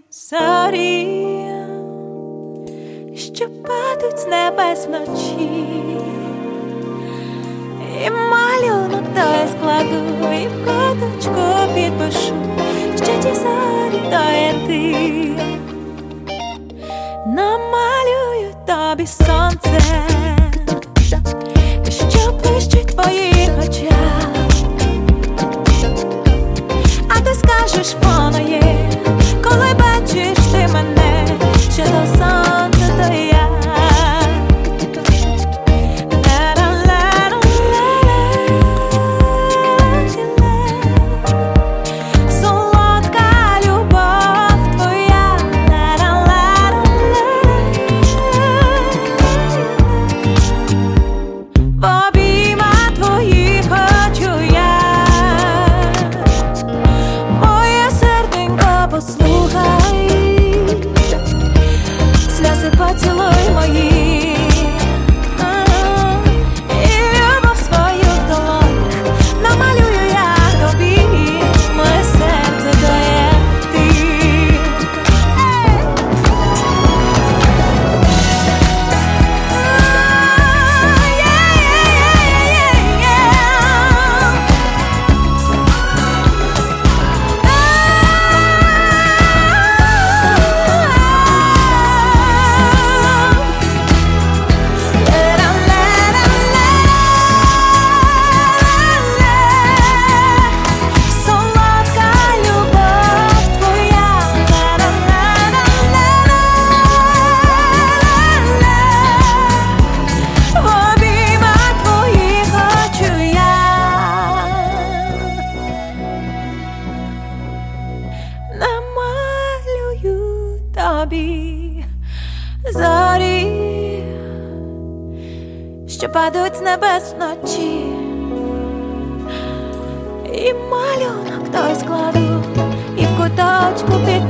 зорі, що падуть з небес вночі, і малюнок той складу, і в куточку підпишу, що ті зорі то є ти. Намалюю тобі сонце, що блищить в твоїх очах, а ти скажеш, воно є, коли бачиш ти мене, що то сонце, то я. Солодка любов твоя, в обіймах твоїх хочу я. Моє серденько, послухай, сльози поцілуй мої, і любов свою в долонях намалюю я тобі, моє серце то є ти. Намалюю тобі зорі, що падуть з небес вночі, і малюнок той складу, і в куточку під